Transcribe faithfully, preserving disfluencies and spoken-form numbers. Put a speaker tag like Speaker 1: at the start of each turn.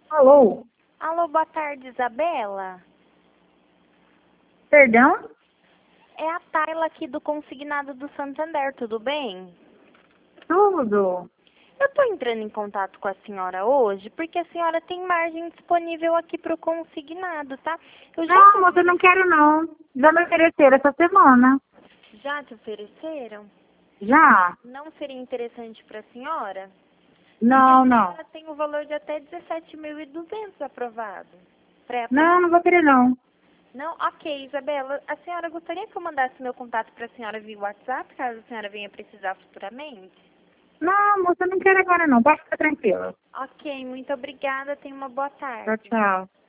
Speaker 1: Alô?
Speaker 2: Alô, boa tarde, Isabela.
Speaker 1: Perdão?
Speaker 2: É a Tayla aqui do Consignado do Santander, tudo bem?
Speaker 1: Tudo.
Speaker 2: Eu estou entrando em contato com a senhora hoje porque a senhora tem margem disponível aqui para o consignado, tá? Eu já
Speaker 1: Não, moça, eu não quero não. Já me ofereceram essa semana.
Speaker 2: Já te ofereceram?
Speaker 1: Já?
Speaker 2: Não seria interessante para a senhora? Porque a
Speaker 1: Não, não.
Speaker 2: senhora tem o valor de até dezessete mil e duzentos aprovado. Pré
Speaker 1: Não, não vou querer não.
Speaker 2: Não? Ok, Isabela. A senhora gostaria que eu mandasse meu contato para a senhora via WhatsApp, caso a senhora venha precisar futuramente?
Speaker 1: Não, moça, eu não quero agora não. Pode ficar tranquila.
Speaker 2: Ok, muito obrigada. Tenha uma boa
Speaker 1: Tchau,
Speaker 2: tarde.
Speaker 1: tchau.